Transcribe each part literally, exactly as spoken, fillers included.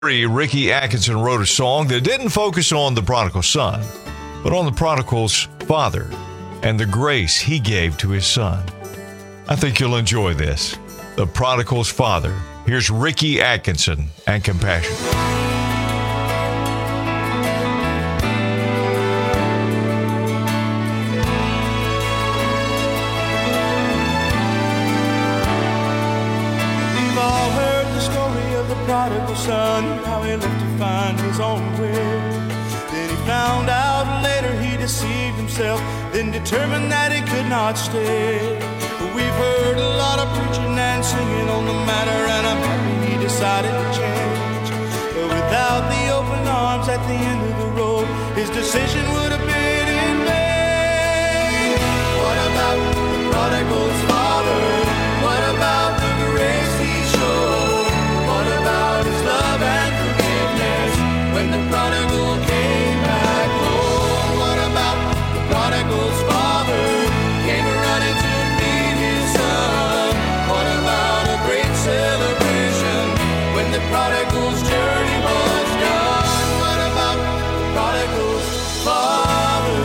Ricky Atkinson wrote a song that didn't focus on the prodigal son, but on the prodigal's father and the grace he gave to his son. I think you'll enjoy this. The Prodigal's Father. Here's Ricky Atkinson and Compassion. We've all heard the story of the prodigal son, how he left to find his own way. Then he found out later he deceived himself, then determined that he could not stay. We've heard a lot of preaching and singing on the matter, and I'm happy he decided to change. But without the open arms at the end of the road, his decision would have been in vain. What about the prodigal's father? What about the grace he showed? What about his love and forgiveness when the prodigal came back home? What about the prodigal's father came running to celebration when the prodigal's journey was done? What about the prodigal's father?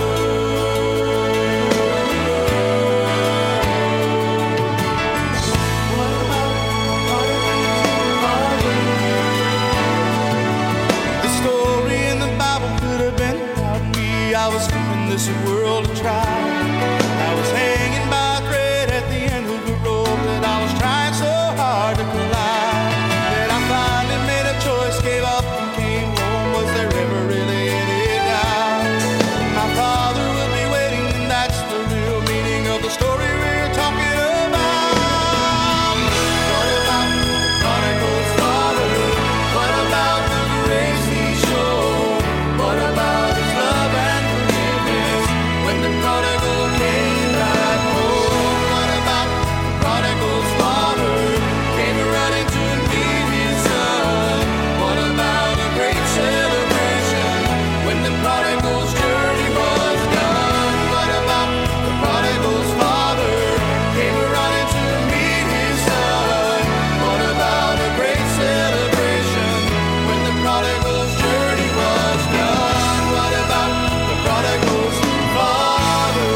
What about the prodigal's father? The story in the Bible could have been about me. I was giving this world a try. I was hanging by a thread at the end of the road, but I was trying so hard to collide. Then I finally made a choice, gave up and came home. Was there ever really any doubt? My father will be waiting, and that's the real meaning of the story we're talking about. What about the prodigal's father? What about the grace he showed? What about his love and forgiveness when the prodigal came back home? What about the prodigal's father? Running to meet his son. What about a great celebration when the prodigal's journey was done? What about the prodigal's father came running to meet his son? What about a great celebration when the prodigal's journey was done? What about the prodigal's father?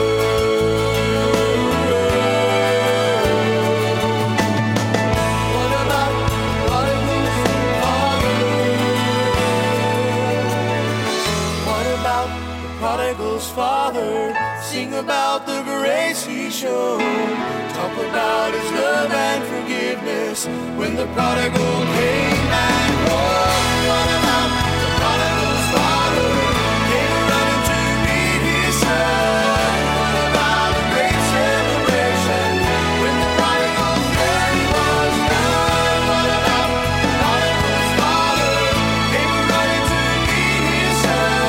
Prodigal's father, sing about the grace he showed. Talk about his love and forgiveness when the prodigal came back home. What about the prodigal's father came running to meet his son? What about a great celebration when the prodigal's journey was done? What about the prodigal's father came running to meet his son?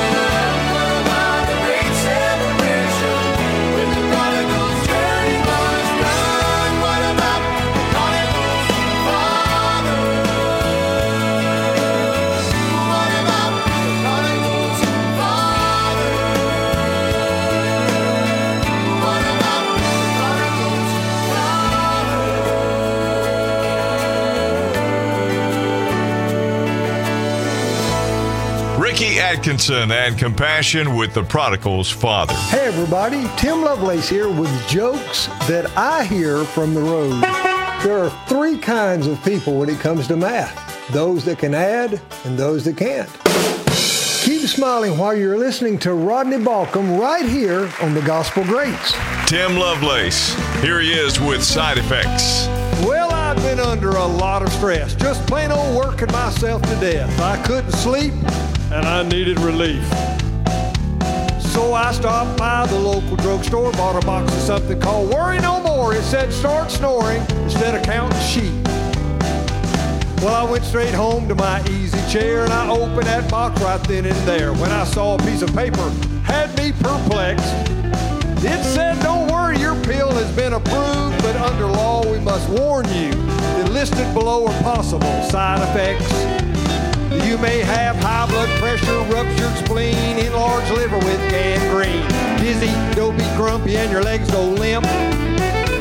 Ricky Atkinson and Compassion with the Prodigal's Father. Hey everybody, Tim Lovelace here with jokes that I hear from the road. There are three kinds of people when it comes to math. Those that can add and those that can't. Keep smiling while you're listening to Rodney Balcom right here on the Gospel Greats. Tim Lovelace, here he is with Side Effects. Well, I've been under a lot of stress, just plain old working myself to death. I couldn't sleep and I needed relief. So I stopped by the local drugstore, bought a box of something called Worry No More. It said start snoring instead of counting sheep. Well, I went straight home to my easy chair and I opened that box right then and there. When I saw a piece of paper, had me perplexed. It said, don't worry, your pill has been approved, but under law we must warn you that listed below are possible side effects. You may have high blood pressure, ruptured spleen, enlarged liver with gangrene, dizzy, dopey, grumpy, and your legs go limp.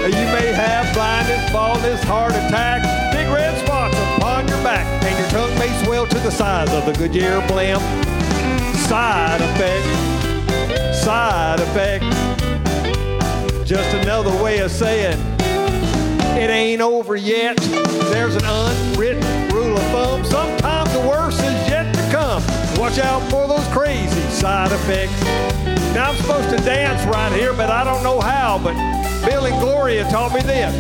You may have blindness, baldness, heart attack, big red spots upon your back, and your tongue may swell to the size of a Goodyear blimp. Side effect, side effect. Just another way of saying it ain't over yet. There's an unwritten rule of thumb. Sometimes the worst is yet to come. Watch out for those crazy side effects. Now I'm supposed to dance right here, but I don't know how. But Bill and Gloria taught me this.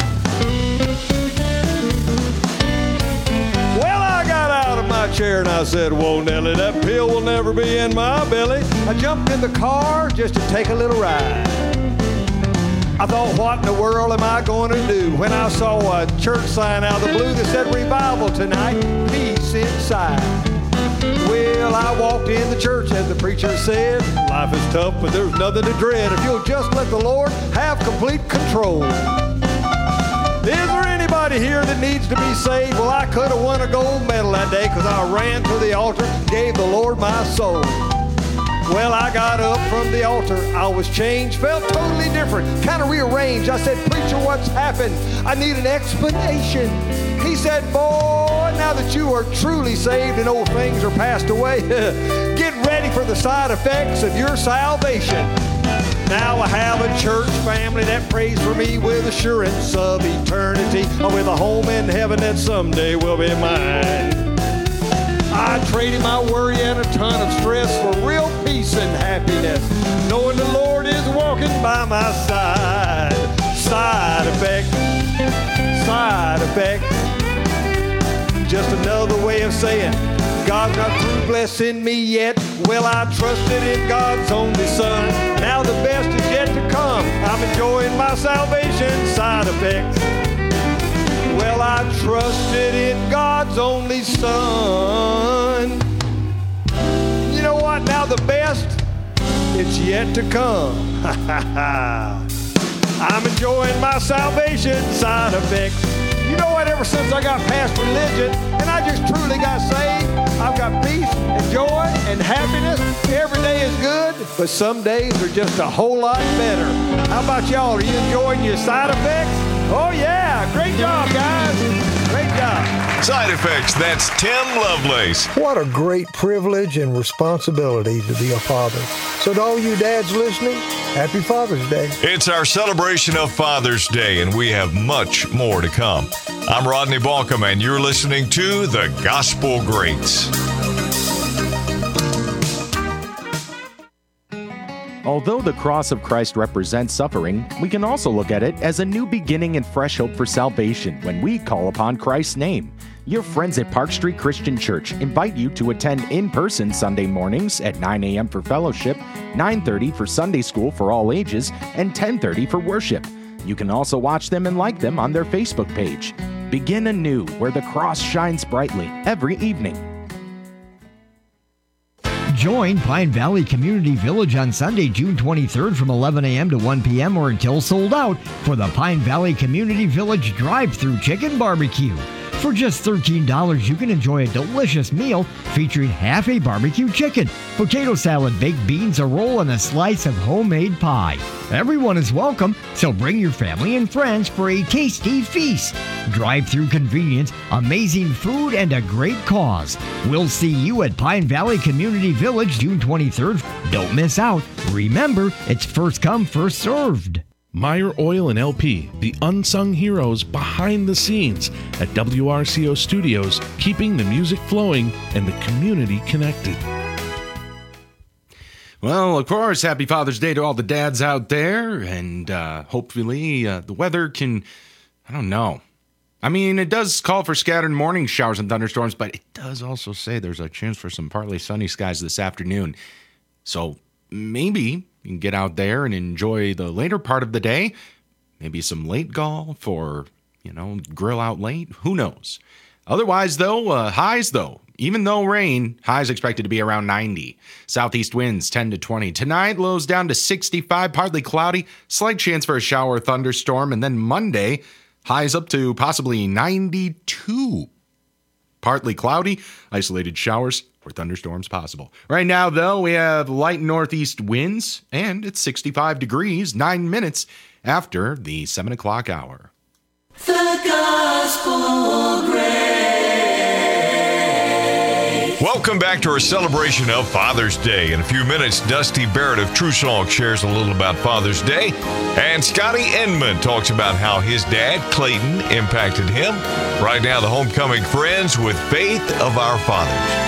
Well, I got out of my chair and I said, whoa, Nellie, that pill will never be in my belly. I jumped in the car just to take a little ride. I thought, what in the world am I going to do? When I saw a church sign out of the blue that said revival tonight, peace inside. Well, I walked in the church as the preacher said, life is tough, but there's nothing to dread if you'll just let the Lord have complete control. Is there anybody here that needs to be saved? Well, I could have won a gold medal that day because I ran to the altar, gave the Lord my soul. Well, I got up from the altar. I was changed, felt totally different, kind of rearranged. I said, preacher, what's happened? I need an explanation. He said, boy, now that you are truly saved and old things are passed away, get ready for the side effects of your salvation. Now I have a church family that prays for me with assurance of eternity, with a home in heaven that someday will be mine. I traded my worry and a ton of stress for real peace and happiness, knowing the Lord is walking by my side. Side effect, side effect. Just another way of saying, God's not through blessing me yet. Well, I trusted in God's only Son. Now the best is yet to come. I'm enjoying my salvation. Side effects. Well, I trusted in God's only Son. You know what? Now the best, it's yet to come. I'm enjoying my salvation. Side effects. You know what? Ever since I got past religion and I just truly got saved, I've got peace and joy and happiness. Every day is good, but some days are just a whole lot better. How about y'all? Are you enjoying your side effects? Oh, yeah. Great job, guys. Great job. Side effects. That's Tim Lovelace. What a great privilege and responsibility to be a father. So to all you dads listening, happy Father's Day. It's our celebration of Father's Day, and we have much more to come. I'm Rodney Balcom, and you're listening to The Gospel Greats. Although the cross of Christ represents suffering, we can also look at it as a new beginning and fresh hope for salvation when we call upon Christ's name. Your friends at Park Street Christian Church invite you to attend in-person Sunday mornings at nine a.m. for fellowship, nine thirty for Sunday school for all ages, and ten thirty for worship. You can also watch them and like them on their Facebook page. Begin anew where the cross shines brightly every evening. Join Pine Valley Community Village on Sunday, June twenty-third from eleven a.m. to one p.m. or until sold out for the Pine Valley Community Village Drive-Thru Chicken Barbecue. For just thirteen dollars, you can enjoy a delicious meal featuring half a barbecue chicken, potato salad, baked beans, a roll, and a slice of homemade pie. Everyone is welcome, so bring your family and friends for a tasty feast. Drive-through convenience, amazing food, and a great cause. We'll see you at Pine Valley Community Village June twenty-third. Don't miss out. Remember, it's first come, first served. Meyer Oil and L P, the unsung heroes behind the scenes at W R C O Studios, keeping the music flowing and the community connected. Well, of course, happy Father's Day to all the dads out there, and uh, hopefully uh, the weather can, I don't know. I mean, it does call for scattered morning showers and thunderstorms, but it does also say there's a chance for some partly sunny skies this afternoon. So maybe you can get out there and enjoy the later part of the day. Maybe some late golf or, you know, grill out late. Who knows? Otherwise, though, uh, highs, though. Even though rain, highs expected to be around ninety. Southeast winds ten to twenty. Tonight, lows down to sixty-five, partly cloudy. Slight chance for a shower or thunderstorm. And then Monday, highs up to possibly ninety-two. Partly cloudy, isolated showers or thunderstorms possible. Right now, though, we have light northeast winds, and it's sixty-five degrees, nine minutes after the seven o'clock hour. The Gospel Grace. Welcome back to our celebration of Father's Day. In a few minutes, Dusty Barrett of True Song shares a little about Father's Day, and Scotty Enman talks about how his dad, Clayton, impacted him. Right now, the Homecoming Friends with Faith of Our Fathers.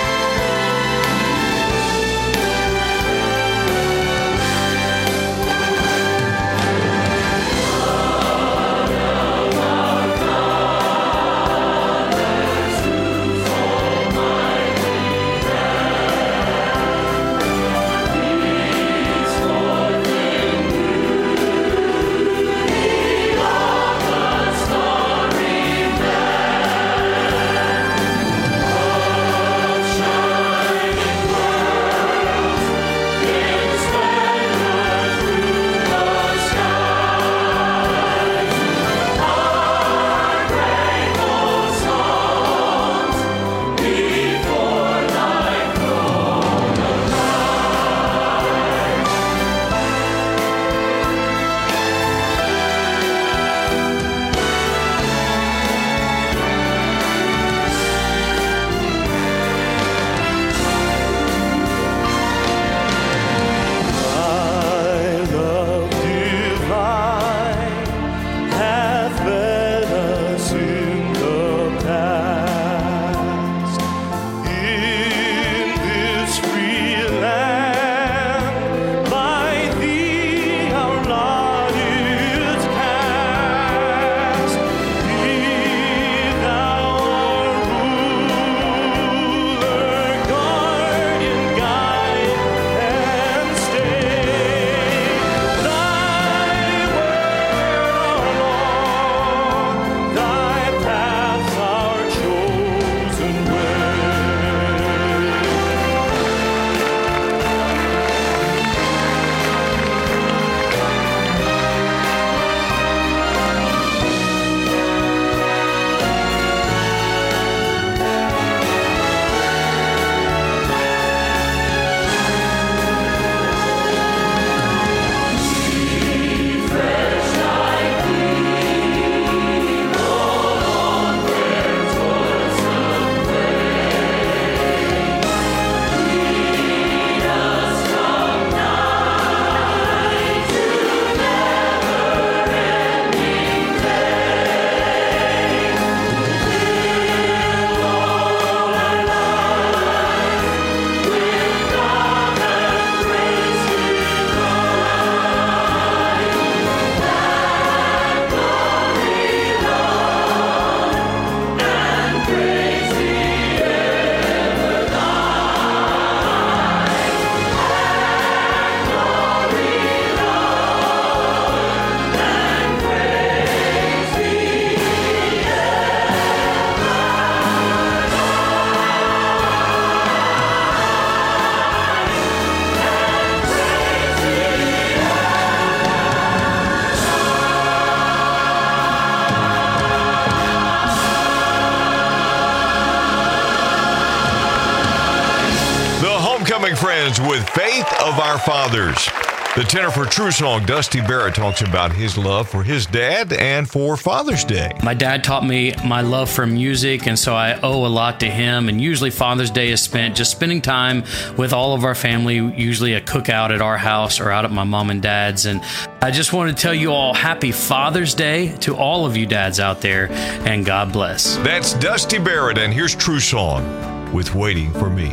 Friends with Faith of Our Fathers. The tenor for True Song, Dusty Barrett, talks about his love for his dad and for Father's Day. My dad taught me my love for music, and so I owe a lot to him. And usually Father's Day is spent just spending time with all of our family, usually a cookout at our house or out at my mom and dad's. And I just want to tell you all happy Father's Day to all of you dads out there, and God bless. That's Dusty Barrett, and here's True Song with Waiting for Me.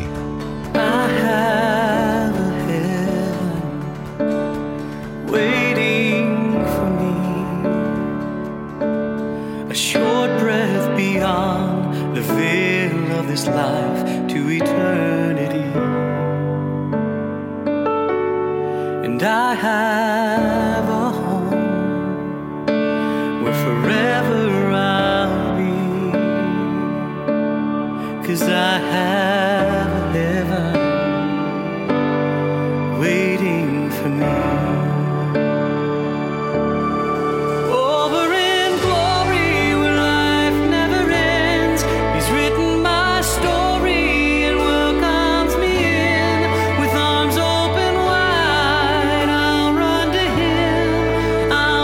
I have a heaven waiting for me, a short breath beyond the veil of this life to eternity. And I have a home where forever I'll be, 'cause I have a heaven waiting for me. Over in glory where life never ends, He's written my story and welcomes me in. With arms open wide, I'll run to Him, I'll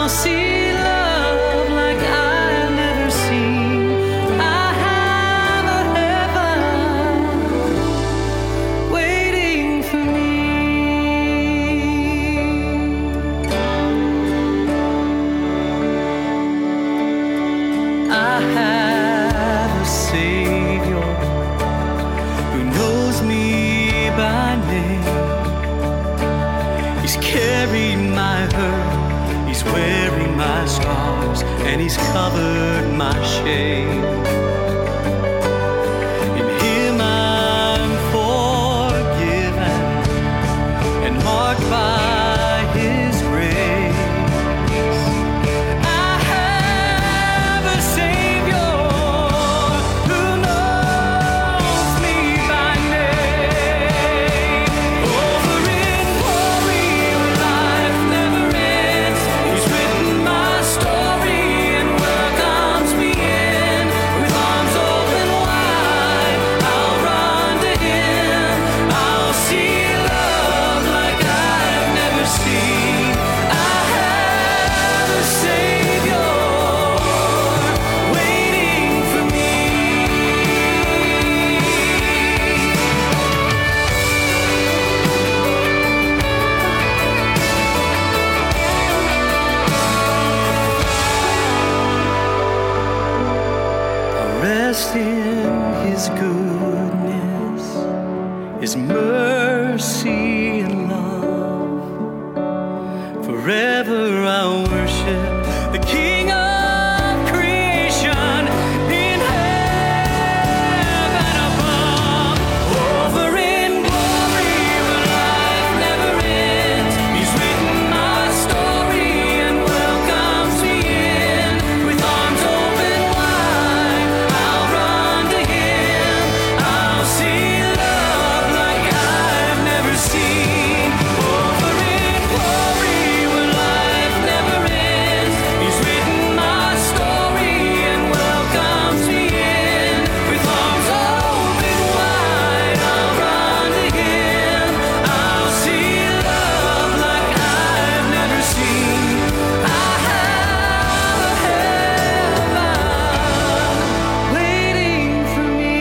He's covered my shame. In Him I'm forgiven and marked by His grace. I have a Savior who knows me by name. Over in glory where life never ends, He's written my story and welcomes me in. With arms open wide, I'll run to Him. I'll see love like I've never seen. I have a Savior waiting for me. I rest in His goodness, His mercy and love. Forever I'll worship the King of creation in heaven above. Over in glory where life never ends, He's written my story and welcomes me in. With arms open wide, I'll run to Him. I'll see love like I've never seen. Over in glory where life never ends, He's written my story and welcomes me in. With arms open wide, I'll run to Him. I'll see love like I've never seen. I have a heaven waiting for me.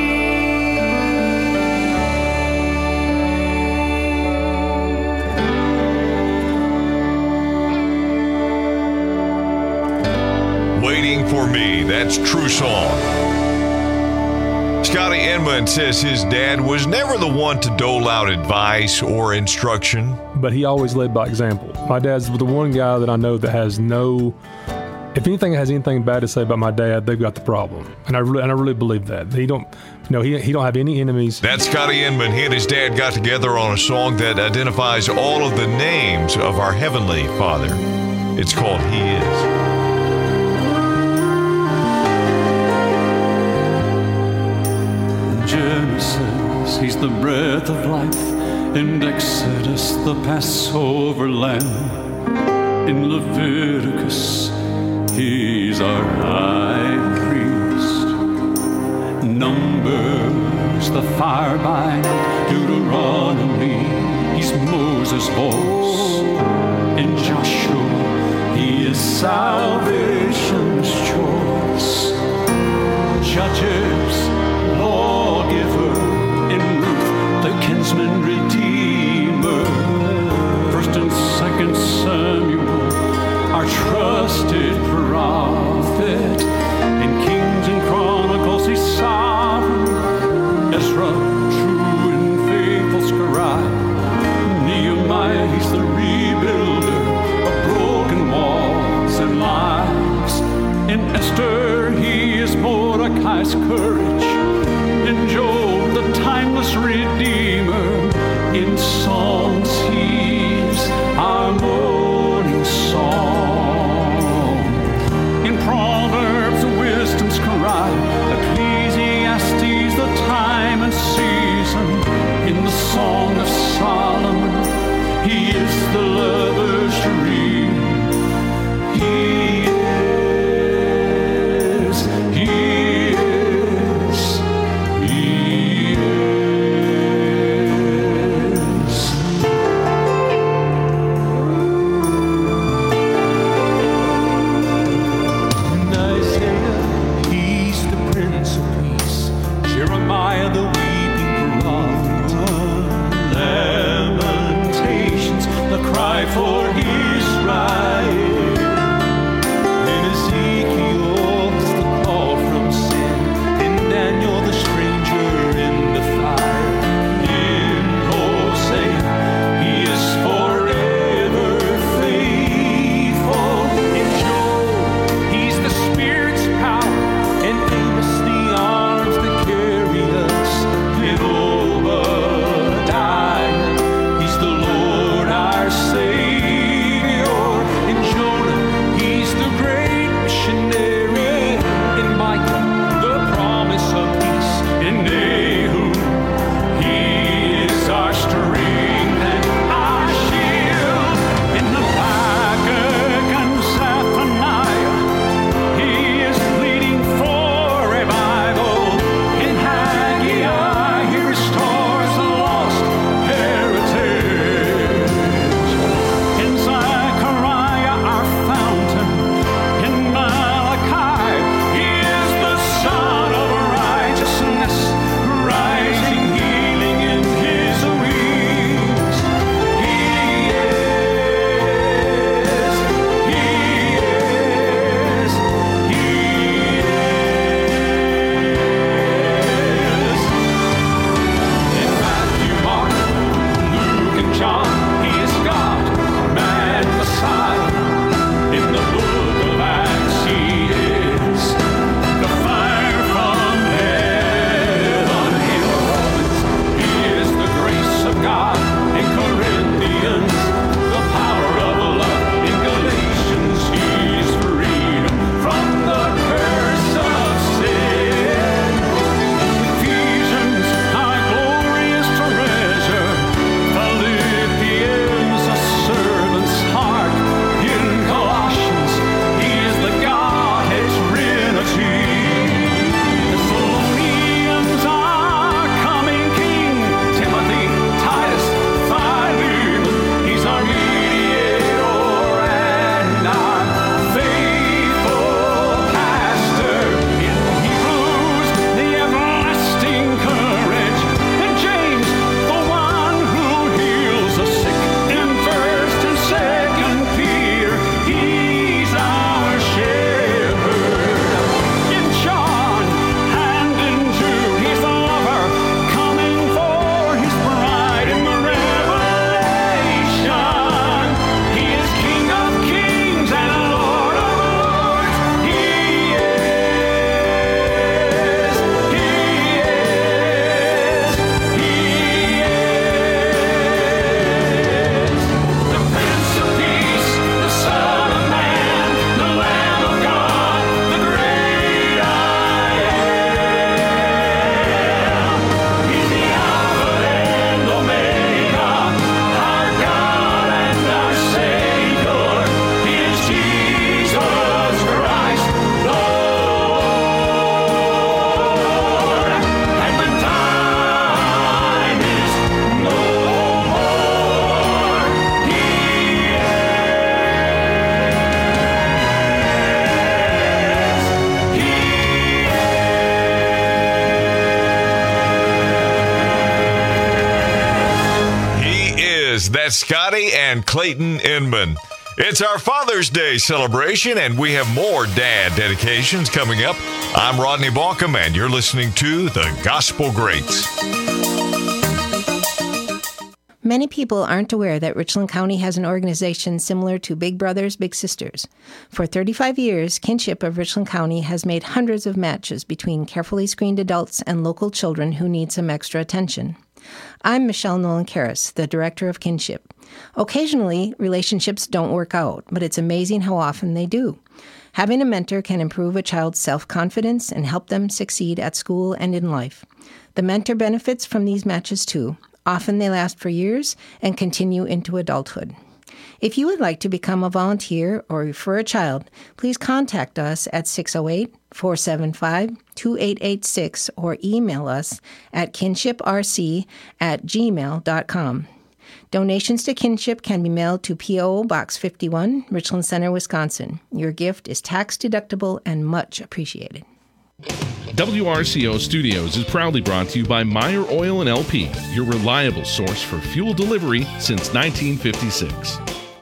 Waiting for Me. That's True Song. Scotty Inman says his dad was never the one to dole out advice or instruction. But he always led by example. My dad's the one guy that I know that has no, if anything has anything bad to say about my dad, they've got the problem. And I really, and I really believe that. He don't, you know, he, he don't have any enemies. That's Scotty Inman. He and his dad got together on a song that identifies all of the names of our Heavenly Father. It's called He Is. Genesis, He's the breath of life. In Exodus, the Passover lamb. In Leviticus, He's our high priest. Numbers, the fire by night. Deuteronomy, He's Moses' voice. In Joshua, He is salvation's choice. Judges, lawgiver. In Ruth, the kinsman redeemer. First and second Samuel, our trusted prophet. In Kings and Chronicles, He's sovereign. Ezra, true and faithful scribe. Nehemiah, He's the rebuilder of broken walls and lives. In Esther, He is Mordecai's courage. In Job, the timeless Redeemer. In Psalms, He's our morning song. In Proverbs, wisdom's cry. Ecclesiastes, the time and season. In the Song of Solomon, He is the lover's dream. He is, He is, He is. That's Scotty and Clayton Inman. It's our Father's Day celebration, and we have more dad dedications coming up. I'm Rodney Balkum, and you're listening to The Gospel Greats. Many people aren't aware that Richland County has an organization similar to Big Brothers Big Sisters. For thirty-five years, Kinship of Richland County has made hundreds of matches between carefully screened adults and local children who need some extra attention. I'm Michelle Nolan-Karras, the director of Kinship. Occasionally, relationships don't work out, but it's amazing how often they do. Having a mentor can improve a child's self-confidence and help them succeed at school and in life. The mentor benefits from these matches too. Often they last for years and continue into adulthood. If you would like to become a volunteer or refer a child, please contact us at six oh eight, four seven five, two eight eight six or email us at kinshiprc at gmail dot com. Donations to Kinship can be mailed to P O Box fifty-one, Richland Center, Wisconsin. Your gift is tax deductible and much appreciated. W R C O Studios is proudly brought to you by Meyer Oil and L P, your reliable source for fuel delivery since nineteen fifty-six.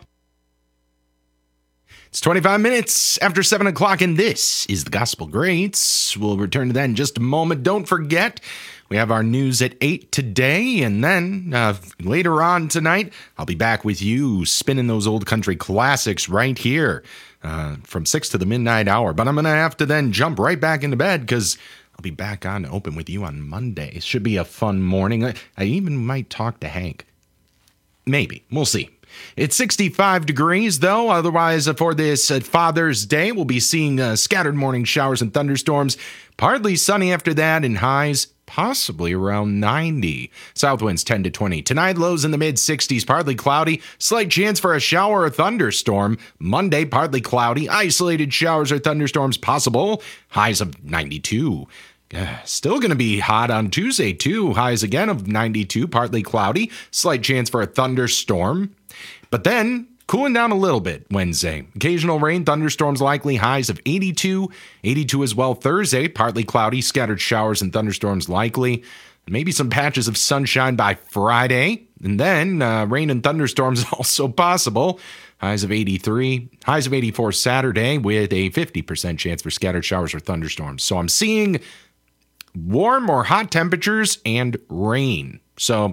It's twenty-five minutes after seven o'clock, and this is the Gospel Greats. We'll return to that in just a moment. Don't forget, we have our news at eight today, and then uh, later on tonight, I'll be back with you spinning those old country classics right here uh, from six to the midnight hour. But I'm going to have to then jump right back into bed because I'll be back on Open with you on Monday. It should be a fun morning. I, I even might talk to Hank. Maybe. We'll see. It's sixty-five degrees, though. Otherwise, for this uh, Father's Day, we'll be seeing uh, scattered morning showers and thunderstorms. Partly sunny after that, and highs possibly around ninety. South winds ten to twenty. Tonight, lows in the mid-sixties, partly cloudy. Slight chance for a shower or thunderstorm. Monday, partly cloudy. Isolated showers or thunderstorms possible. Highs of ninety-two. Uh, still going to be hot on Tuesday, too. Highs again of ninety-two, partly cloudy. Slight chance for a thunderstorm. But then, cooling down a little bit Wednesday. Occasional rain, thunderstorms likely, highs of eighty-two. eighty-two as well Thursday, partly cloudy, scattered showers and thunderstorms likely. Maybe some patches of sunshine by Friday. And then, uh, rain and thunderstorms also possible. Highs of eighty-three, highs of eighty-four Saturday with a fifty percent chance for scattered showers or thunderstorms. So I'm seeing warm or hot temperatures and rain. So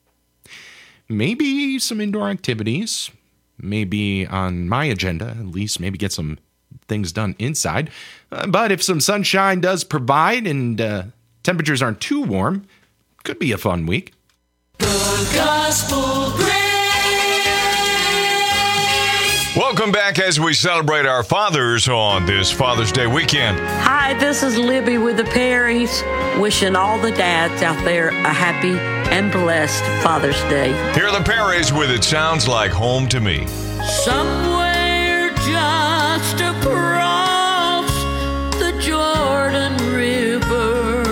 maybe some indoor activities, maybe on my agenda, at least maybe get some things done inside. Uh, but if some sunshine does provide and uh, temperatures aren't too warm, could be a fun week. The Gospel Greats. Welcome back as we celebrate our fathers on this Father's Day weekend. Hi, this is Libby with the Perrys, wishing all the dads out there a happy and blessed Father's Day. Here are the Perrys with It Sounds Like Home to Me. Somewhere just across the Jordan River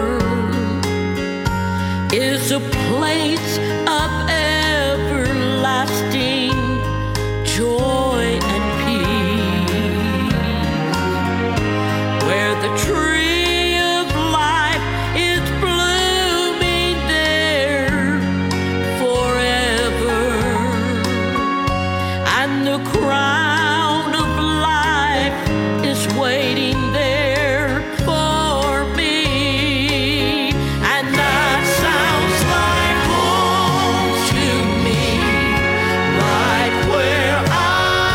is a place of everlasting joy and peace, where the tree of life is blooming there forever, and the crown of life is waiting there for me, and that sounds like home to me, right where I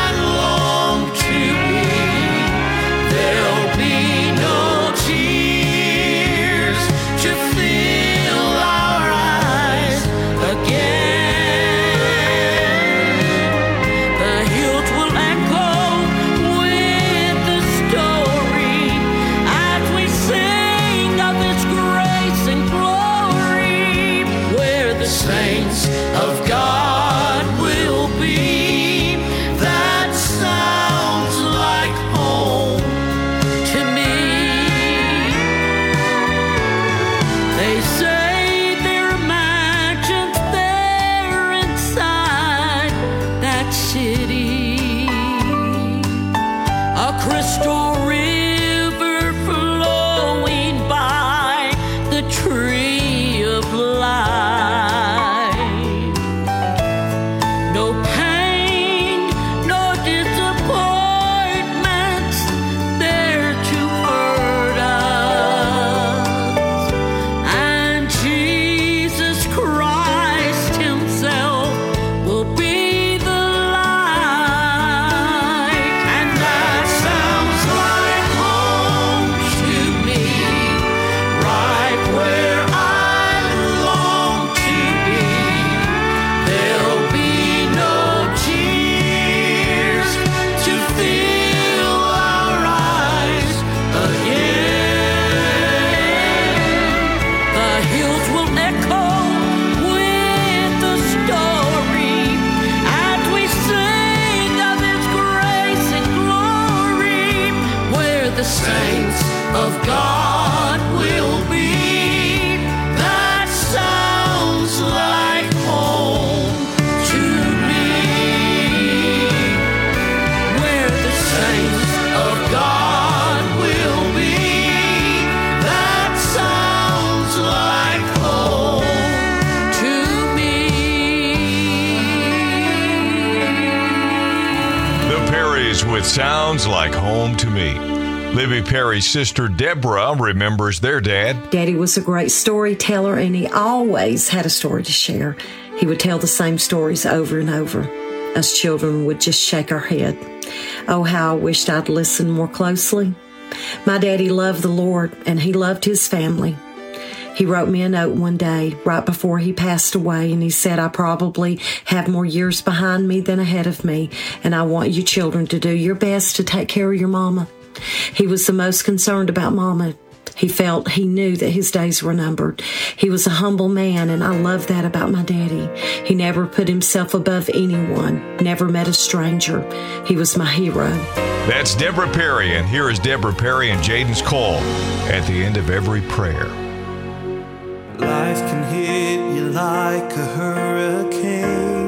with Sounds Like Home to Me. Libby Perry's sister Deborah remembers their dad. Daddy was a great storyteller, and he always had a story to share. He would tell the same stories over and over. Us children would just shake our head. Oh, how I wished I'd listened more closely. My daddy loved the Lord, and he loved his family. He wrote me a note one day right before he passed away, and he said, I probably have more years behind me than ahead of me, and I want you children to do your best to take care of your mama. He was the most concerned about Mama. He felt he knew that his days were numbered. He was a humble man, and I love that about my daddy. He never put himself above anyone, never met a stranger. He was my hero. That's Deborah Perry, and here is Deborah Perry and Jaden's call at the end of every prayer. Life can hit you like a hurricane,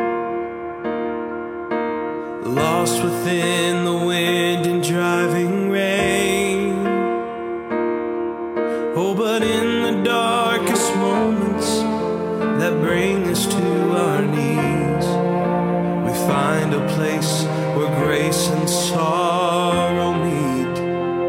lost within the wind and driving rain. Oh, but in the darkest moments that bring us to our knees, we find a place where grace and sorrow meet.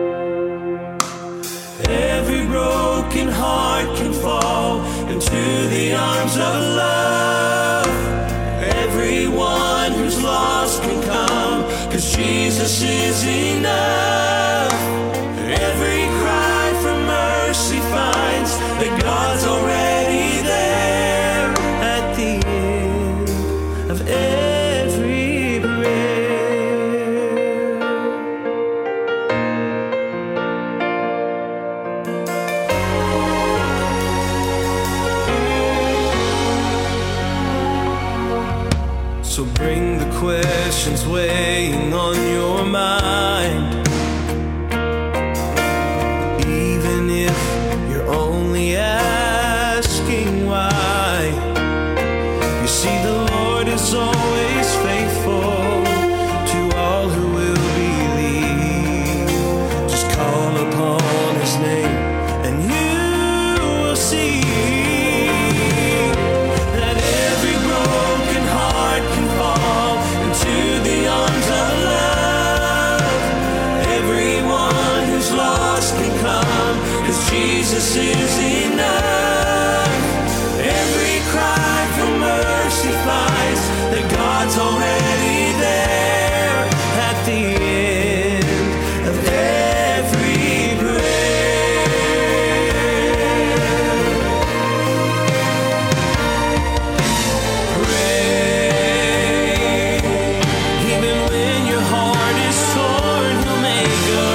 Every broken heart can fall into the arms of love. Everyone who's lost can come, 'cause Jesus is enough. Every cry for mercy finds that God's already there at the end of every prayer. So bring the questions weighing on your mind, even if you're only asking why. You see, the Lord is always faithful to all who will believe. Just call upon his name and you will see that every broken heart can fall into the arms of love. Everyone who's lost can come, 'cause Jesus is enough. Every cry for mercy finds that God's already there at the end of every prayer. Even when your heart is torn, he'll make a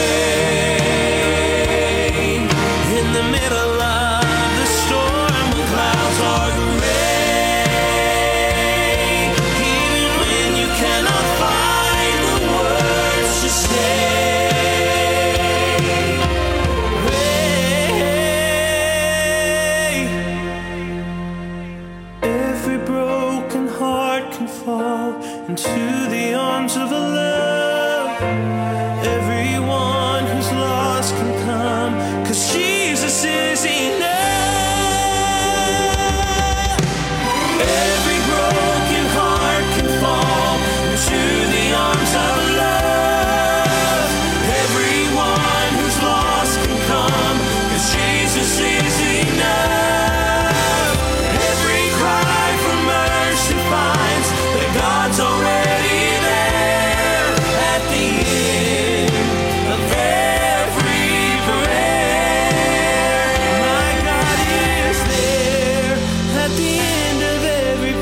way. In the middle of the storm, when clouds are gray. Even when you cannot find the words to say. Every broken heart can fall into the arms of a love. Everyone who's lost can come, 'cause Jesus is enough. Every broken heart can fall into the arms of love. Everyone who's lost can come, 'cause Jesus is enough. Every cry for mercy finds that God's already there at the end of every prayer. My God is there at the end of every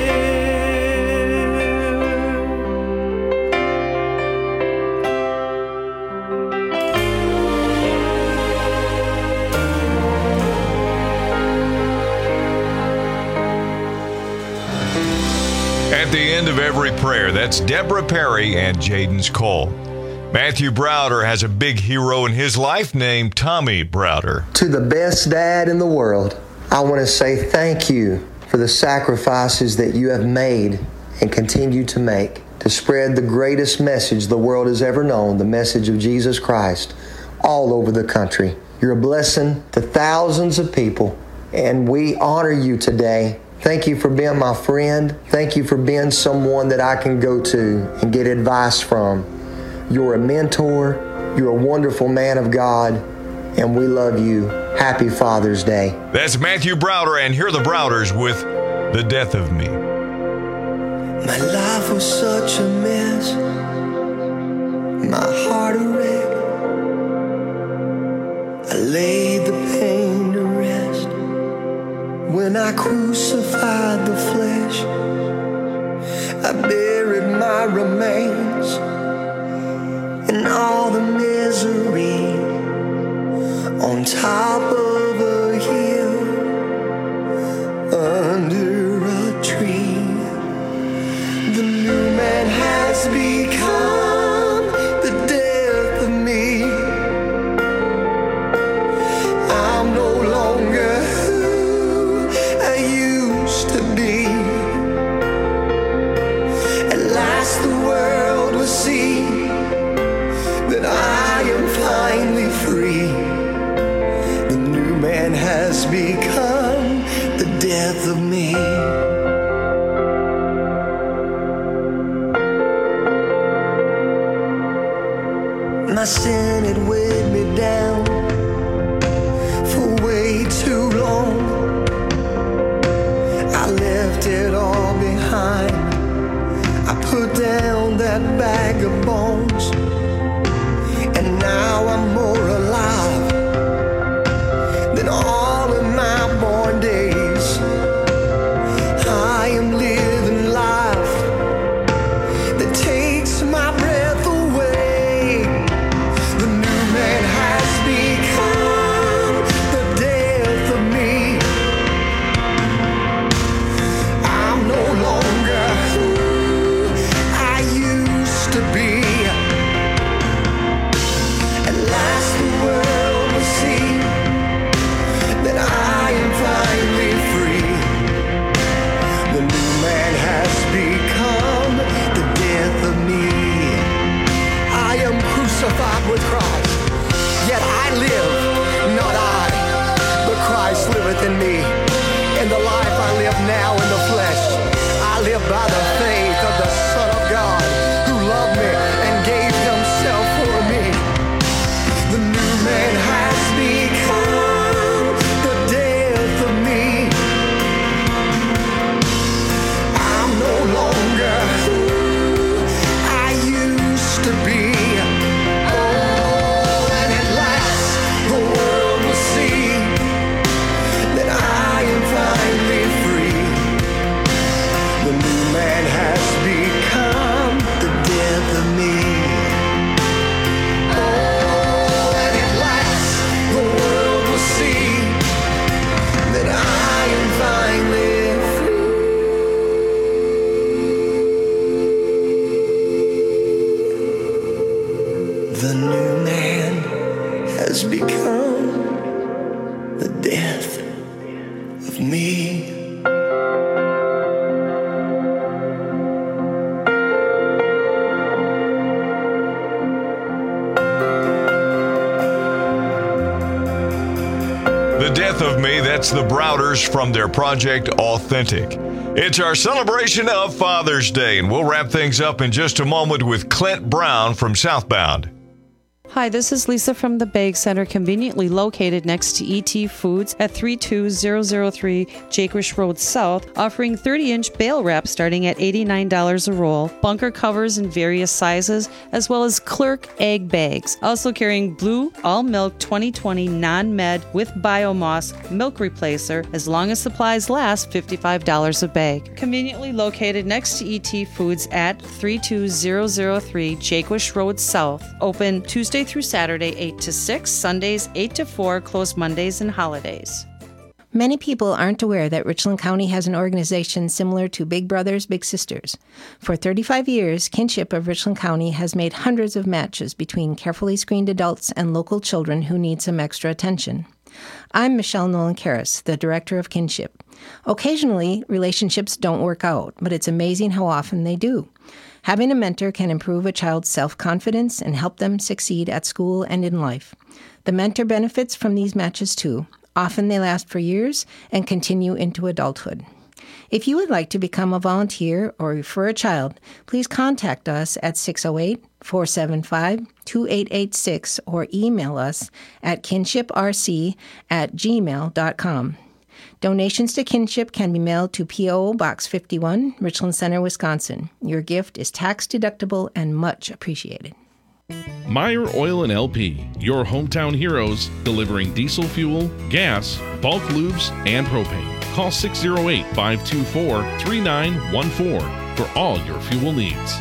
At the end of every prayer, that's Deborah Perry and Jaden's call. Matthew Browder has a big hero in his life named Tommy Browder. To the best dad in the world, I want to say thank you for the sacrifices that you have made and continue to make to spread the greatest message the world has ever known, the message of Jesus Christ, all over the country. You're a blessing to thousands of people, and we honor you today Thank you for being my friend. Thank you for being someone that I can go to and get advice from. You're a mentor. You're a wonderful man of God, and we love you. Happy Father's Day. That's Matthew Browder, and here are the Browders with The Death of Me. My life was such a mess, my heart a wreck. I laid the pain to rest when I crucified the flesh. I buried my remains in all the misery on top of a hill under a tree. The new man has become the death of me. I'm no longer who I used to be. At last the world will see that I am finally free. The new man has become the death of me. My sin had weighed me down for way too long. I left it all behind. I put down that bag of bones, and now I'm more alive than all of my born days. I am living life that takes my breath away. The new man has become the death of me. I'm no longer who I used to be. At last the world will see that I am finally free. The new man has become the death of me. I am crucified with Christ, yet I live, not I, but Christ liveth in me. In the life I live now in the flesh, I live by the faith of the Son of God, who loved me and gave himself for me. The new man has become the death of me. I'm no longer who I used to be. Oh, and at last the world will see that I am finally free. The new man has become the death of me. Oh, and at last the world will see that I am finally free. The new man has become the death of me. The Death of Me, that's the Browders from their project Authentic. It's our celebration of Father's Day, and we'll wrap things up in just a moment with Clint Brown from Southbound. Hi, this is Lisa from the Bag Center, conveniently located next to E T Foods at three two zero zero three Jaquish Road South, offering thirty inch bale wrap starting at eighty-nine dollars a roll, bunker covers in various sizes, as well as Clerk egg bags. Also carrying Blue All Milk twenty twenty Non-Med with Biomoss milk replacer, as long as supplies last, fifty-five dollars a bag. Conveniently located next to E T Foods at three two zero zero three Jaquish Road South, open Tuesday through Saturday eight to six, Sundays eight to four, closed Mondays and holidays. Many people aren't aware that Richland County has an organization similar to Big Brothers Big Sisters. For thirty-five years, Kinship of Richland County has made hundreds of matches between carefully screened adults and local children who need some extra attention. I'm Michelle Nolan-Karras, the director of Kinship. Occasionally, relationships don't work out, but it's amazing how often they do. Having a mentor can improve a child's self-confidence and help them succeed at school and in life. The mentor benefits from these matches too. Often they last for years and continue into adulthood. If you would like to become a volunteer or refer a child, please contact us at six oh eight, four seven five, two eight eight six or email us at kinshiprc at gmail dot com. Donations to Kinship can be mailed to P O. Box fifty-one, Richland Center, Wisconsin. Your gift is tax deductible and much appreciated. Meyer Oil and L P, your hometown heroes, delivering diesel fuel, gas, bulk lubes, and propane. Call six oh eight, five two four, three nine one four for all your fuel needs.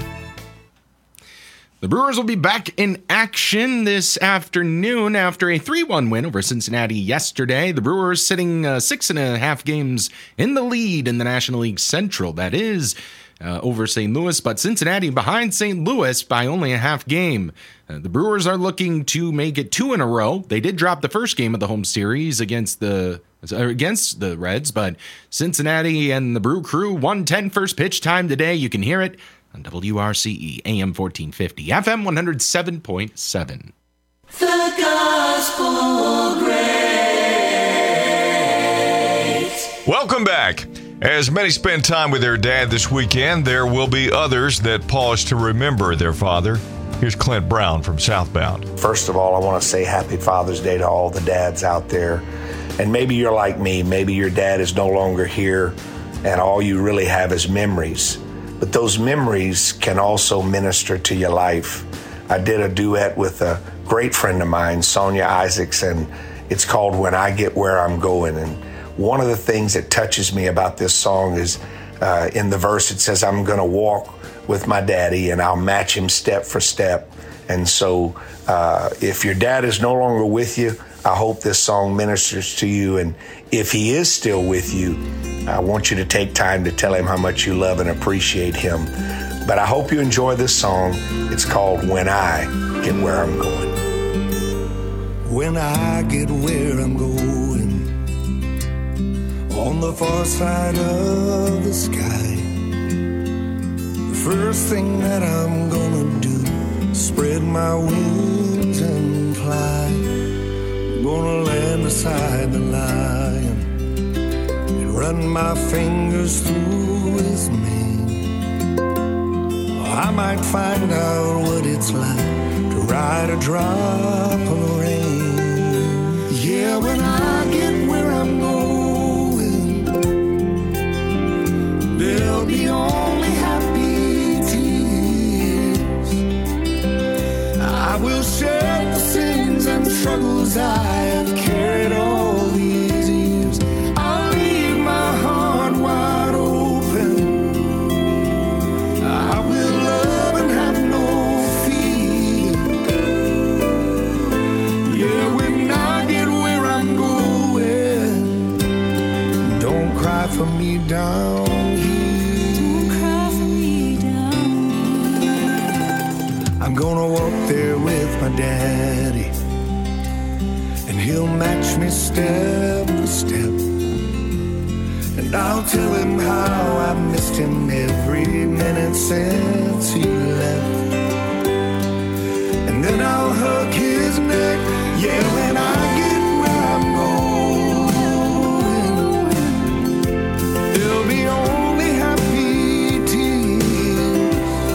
The Brewers will be back in action this afternoon after a three one win over Cincinnati yesterday. The Brewers sitting uh, six and a half games in the lead in the National League Central. That is uh, over Saint Louis, but Cincinnati behind Saint Louis by only a half game. Uh, the Brewers are looking to make it two in a row. They did drop the first game of the home series against the against the Reds, but Cincinnati and the Brew Crew one ten first pitch time today. You can hear it on W R C E, A M fourteen fifty, F M one oh seven point seven. The Gospel Great. Welcome back. As many spend time with their dad this weekend, there will be others that pause to remember their father. Here's Clint Brown from Southbound. First of all, I want to say Happy Father's Day to all the dads out there. And maybe you're like me. Maybe your dad is no longer here, and all you really have is memories. But those memories can also minister to your life. I did a duet with a great friend of mine, Sonia Isaacs, and it's called When I Get Where I'm Going. And one of the things that touches me about this song is uh, in the verse it says, I'm going to walk with my daddy and I'll match him step for step. And so uh, if your dad is no longer with you, I hope this song ministers to you. And if he is still with you, I want you to take time to tell him how much you love and appreciate him. But I hope you enjoy this song. It's called When I Get Where I'm Going. When I get where I'm going, on the far side of the sky, the first thing that I'm gonna do, spread my wings and fly. I'm gonna land beside the lion and run my fingers through his mane. I might find out what it's like to ride a drop of rain. Yeah, when I get where I'm going, there'll be only happy tears. I will share the sins and struggles I have carried all these years. I'll leave my heart wide open. I will love and have no fear. Yeah, when I get where I'm going, don't cry for me down here. Don't cry for me down here. I'm gonna walk there with my daddy, and he'll match me step for step. And I'll tell him how I've missed him every minute since he left. And then I'll hug his neck. Yeah, when I get where I'm going, there'll be only happy tears.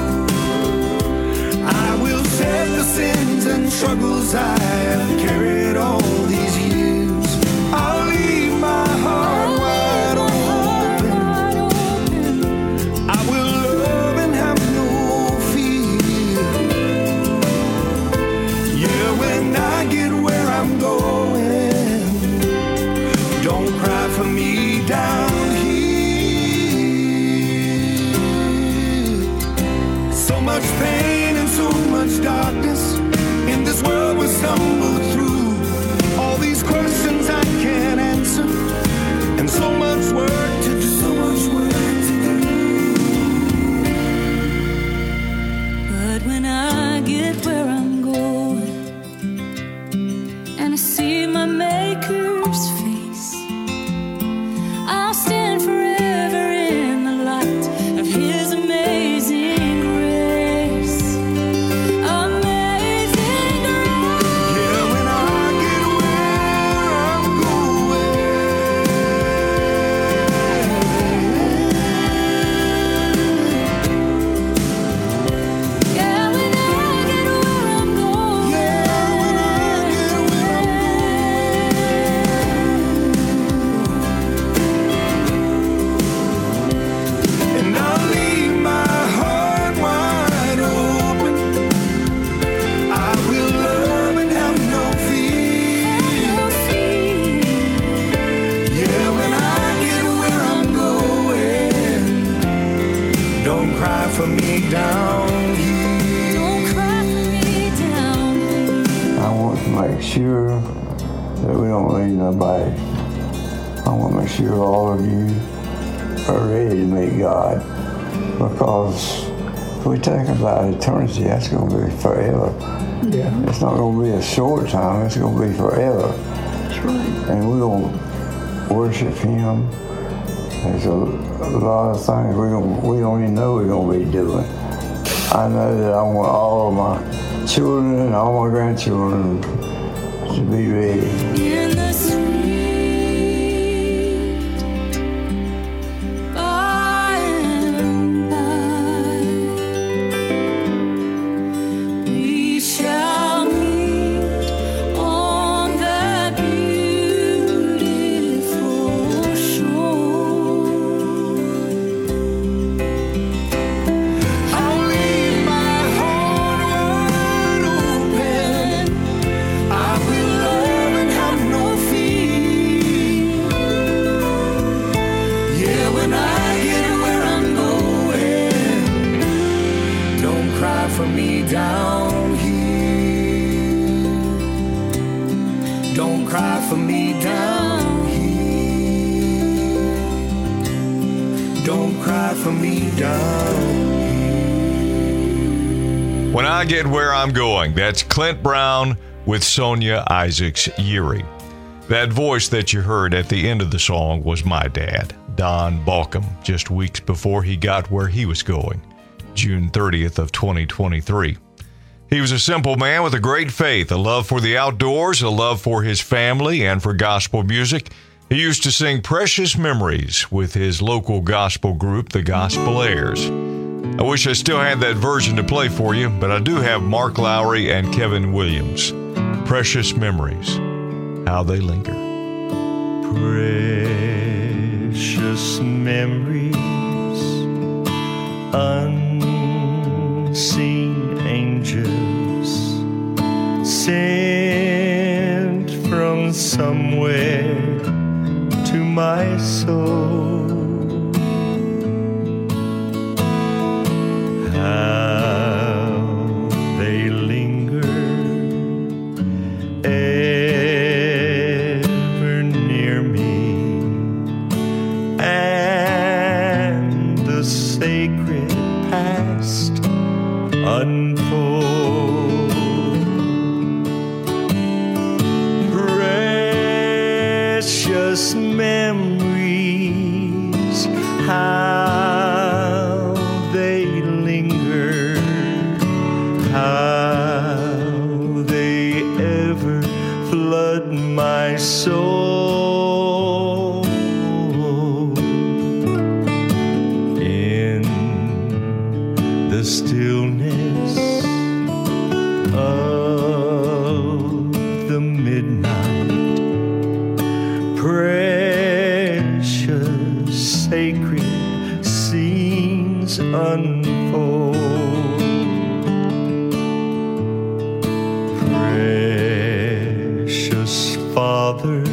I will shed the sins and struggles I have carried all these years. I'll leave my heart wide open. I will love and have no fear. Yeah, when I get where I'm going, don't cry for me down here. So much pain and so much darkness in this world we stumble through. All these questions I can't answer, and so much work to do. So much work to do. But when I get where I'm going, and I see my Maker's face, I'll stand forever in the light of His amazing grace. Amazing grace. Yeah, when I get where I'm going, for me down here. Don't cry for me down here. I want to make sure that we don't leave nobody. I want to make sure all of you are ready to meet God, because if we think about eternity, that's going to be forever. Yeah. It's not going to be a short time, it's going to be forever. That's right. And we're going to worship Him. There's a, a lot of things we don't, we don't even know we're going to be doing. I know that I want all of my children and all my grandchildren to be ready. In the sweet by and by, we shall meet on that beautiful shore. I'll leave my heart wide open. I will love and have no fear. Yeah, when I get where I'm going, don't cry for me down here. Don't cry for me down here. Don't cry for me down. When I Get Where I'm Going, that's Clint Brown with Sonia Isaacs Yeary. That voice that you heard at the end of the song was my dad, Don Balcom, just weeks before he got where he was going, June thirtieth of twenty twenty-three. He was a simple man with a great faith, a love for the outdoors, a love for his family and for gospel music. He used to sing Precious Memories with his local gospel group, the Gospel Airs. I wish I still had that version to play for you, but I do have Mark Lowry and Kevin Williams. Precious Memories, how they linger. Precious memories, unseen angels, sent from somewhere to my soul. How they linger ever near me, and the sacred past unfold. Precious memories, how they linger, how they ever flood my soul. In the stillness of the midnight, precious sacred scenes unfold. Precious Father,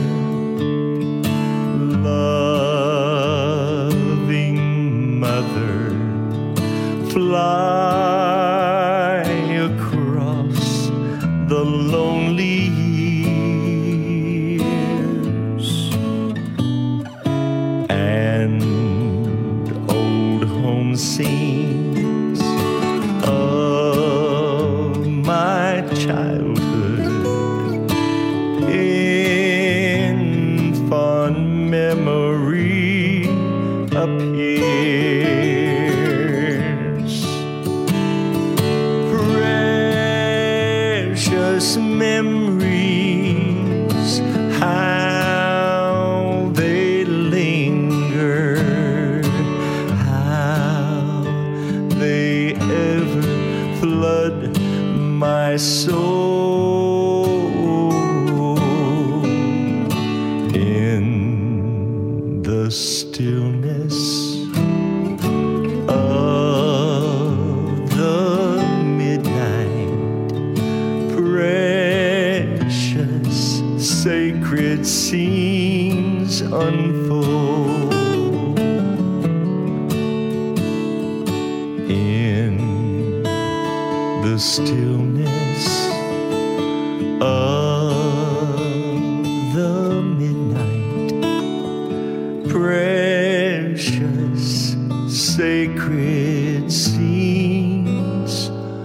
loving Mother, fly across the lonely years, and old home scenes of my childhood in fond memory appears. Precious memories, how they linger, how they ever flood my soul. In the stillness of the midnight, precious sacred scenes unfold. In stillness of the midnight, precious sacred scenes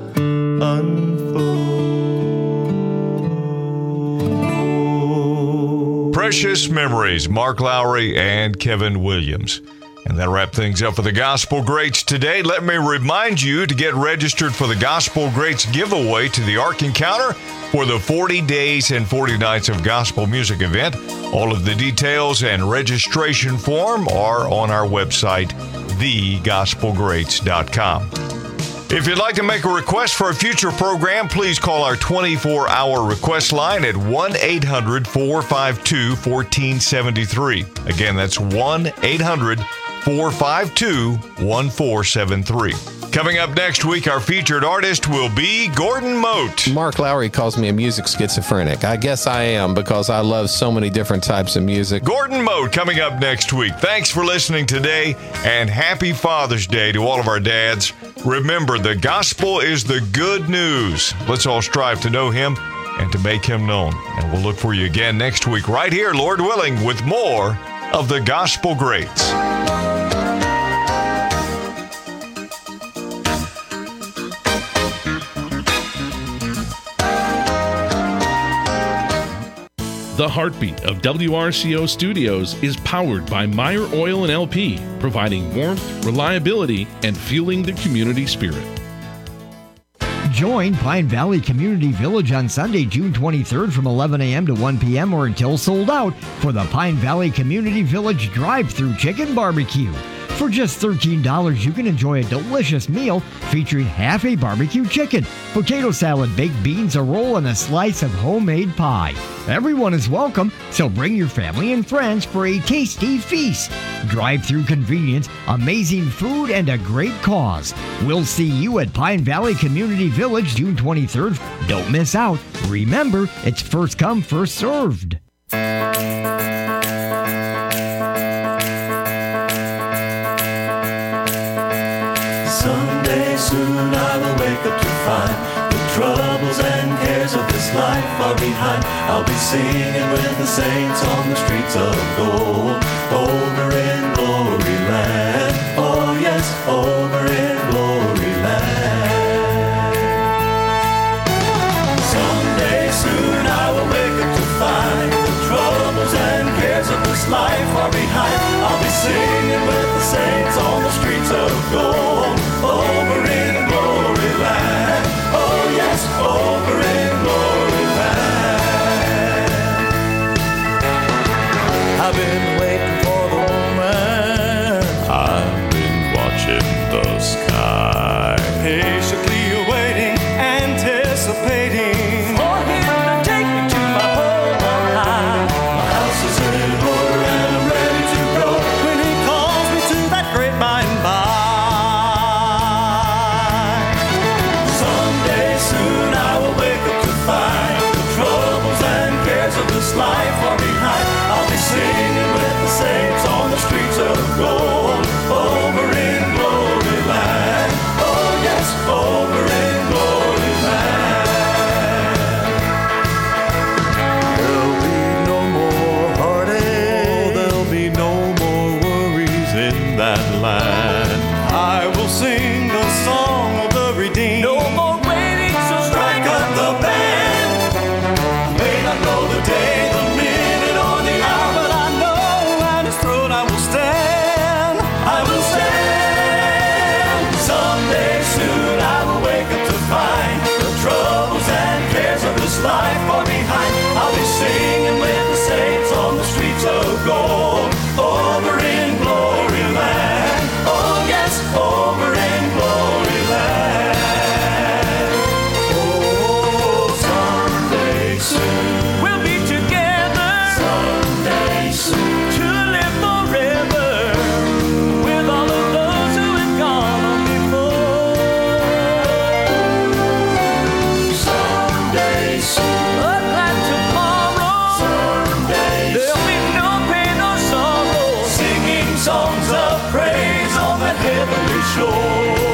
unfold. Precious Memories, Mark Lowry and Kevin Williams. And that'll wrap things up for the Gospel Greats today. Let me remind you to get registered for the Gospel Greats giveaway to the Ark Encounter for the forty days and forty nights of gospel music event. All of the details and registration form are on our website, the gospel greats dot com. If you'd like to make a request for a future program, please call our twenty-four hour request line at one eight hundred four five two one four seven three. Again, that's one eight hundred four five two one four seven three. Coming up next week, our featured artist will be Gordon Mote. Mark Lowry calls me a music schizophrenic. I guess I am because I love so many different types of music. Gordon Mote coming up next week. Thanks for listening today, and happy Father's Day to all of our dads. Remember, the gospel is the good news. Let's all strive to know him and to make him known. And we'll look for you again next week right here, Lord willing, with more of the Gospel Greats. The heartbeat of W R C O Studios is powered by Meyer Oil and L P, providing warmth, reliability, and fueling the community spirit. Join Pine Valley Community Village on Sunday, June twenty-third from eleven a.m. to one p.m. or until sold out for the Pine Valley Community Village Drive-Thru Chicken Barbecue. For just thirteen dollars, you can enjoy a delicious meal featuring half a barbecue chicken, potato salad, baked beans, a roll, and a slice of homemade pie. Everyone is welcome, so bring your family and friends for a tasty feast. Drive-through convenience, amazing food, and a great cause. We'll see you at Pine Valley Community Village June twenty-third. Don't miss out. Remember, it's first come, first served. Someday soon I will wake up to find the troubles and cares of this life are behind. I'll be singing with the saints on the streets of gold, over in glory land. Oh yes, over in glory land. Someday soon I will wake up to find the troubles and cares of this life are behind. I'll be singing with the saints on the streets of gold, over in glory land. Oh yes, over in glory land. I've been waiting for the woman. I've been watching the sky, patiently awaiting, anticipating for him to take me to my home on high. My house is in order and I'm ready to go when he calls me to that great by and by. Life are behind. I'll be singing with the saints on the streets of gold, over in glory land. Oh yes, over in glory land. There'll be no more heartache. Oh, there'll be no more worries in that land. I will sing the song of the redeemed. No more waiting, so strike up the band. I may not know the day, life are behind. I'll be singing with the saints on the streets of gold, over in glory land. Oh yes, over in glory land. Oh, someday soon we'll be together. Someday soon to live forever with all of those who have gone before. Someday soon. Songs of praise on that heavenly shore.